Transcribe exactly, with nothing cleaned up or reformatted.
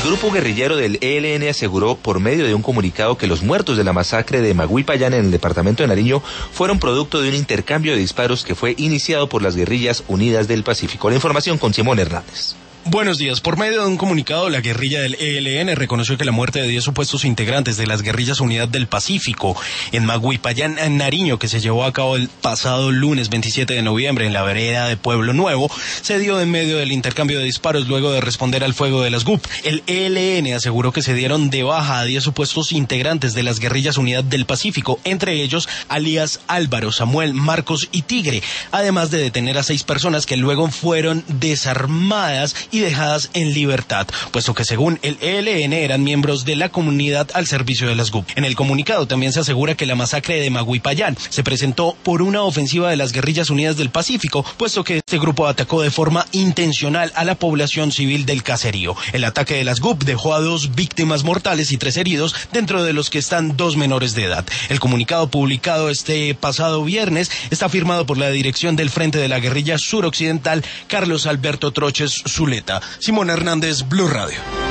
grupo guerrillero del E L N aseguró por medio de un comunicado que los muertos de la masacre de Maguipayán en el departamento de Nariño fueron producto de un intercambio de disparos que fue iniciado por las guerrillas unidas del Pacífico. La información con Simón Hernández. Buenos días. Por medio de un comunicado, la guerrilla del E L N reconoció que la muerte de diez supuestos integrantes de las guerrillas unidas del Pacífico en Maguipayán, en Nariño, que se llevó a cabo el pasado lunes veintisiete de noviembre en la vereda de Pueblo Nuevo, se dio en medio del intercambio de disparos luego de responder al fuego de las G U P. El E L N aseguró que se dieron de baja a diez supuestos integrantes de las guerrillas unidas del Pacífico, entre ellos alias Álvaro, Samuel, Marcos y Tigre, además de detener a seis personas que luego fueron desarmadas y dejadas en libertad, puesto que según el E L N eran miembros de la comunidad al servicio de las G U P. En el comunicado también se asegura que la masacre de Maguipayán se presentó por una ofensiva de las guerrillas unidas del Pacífico, puesto que este grupo atacó de forma intencional a la población civil del caserío. El ataque de las G U P dejó a dos víctimas mortales y tres heridos, dentro de los que están dos menores de edad. El comunicado publicado este pasado viernes está firmado por la dirección del Frente de la Guerrilla Suroccidental, Carlos Alberto Troches Zuleta. Simón Hernández, Blue Radio.